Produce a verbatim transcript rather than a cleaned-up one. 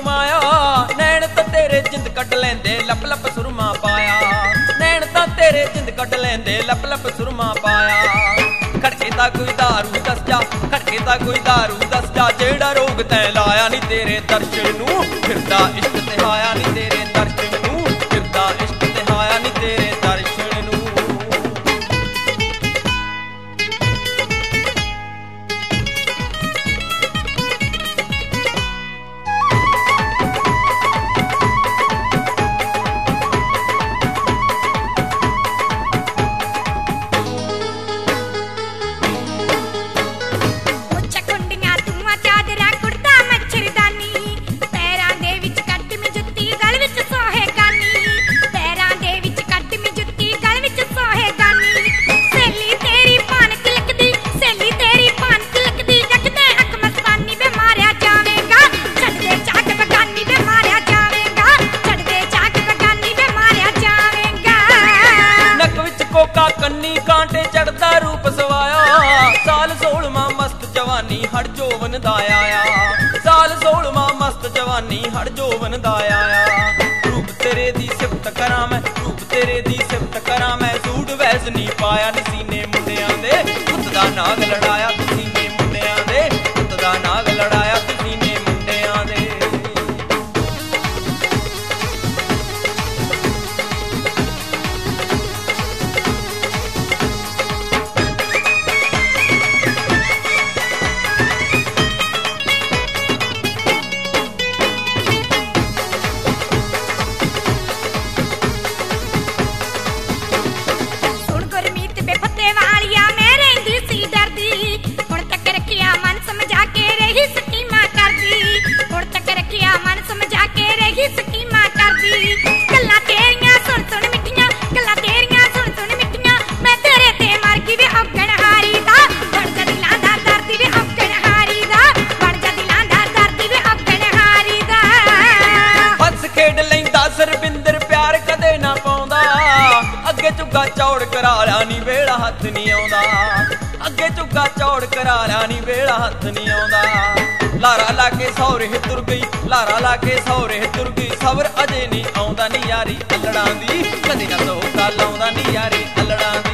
माया नैन तां तेरे जिंद कट लेंदे लप लप सुरमा पाया नैन तां तेरे जिंद कट लेंदे लप लप सुरमा पाया खड़के तां कोई दारू दस जा खड़के तां कोई दारू दस जा जेड़ा रोग तैं लाया नी तेरे दर्शन नूं फिरदा इश्क ते हाया नी तेरे दर्शन नूं फिरदा इश्क ते हाया नी तेरे दर्शन नूं। कन्नी कांटे चढ़दा रूप सवाया साल सोलवा मस्त जवानी हड़ जोवन दा आया साल सोलवा मस्त जवानी हड़ जोवन दा आया रूप तेरे दी सिफत करा मैं रूप तेरे दी सिफत करा मैं सूट वैस नी पाया नी सीने मुंडियां दे पुत दा नाग लड़ाया तू सीने मुंडियां दे पुत दा नाग लड़ाया तू सीने मुंडियां दे। सरबिंदर प्यार कदे ना पाउंदा अगे झुग्गा चौड़ करा लिया नी वेड़ा हथ नहीं आउंदा अगे झुग्गा चौड़ करा लिया नी वेड़ा हथ नहीं आउंदा लारा लाके सौरे तुर गई लारा लाके सौरे तुर गई सबर अजे नहीं आउंदा नी यारी अल्लड़ां दी कदे ना धोखा लाउंदा नी यारी अल्लड़ां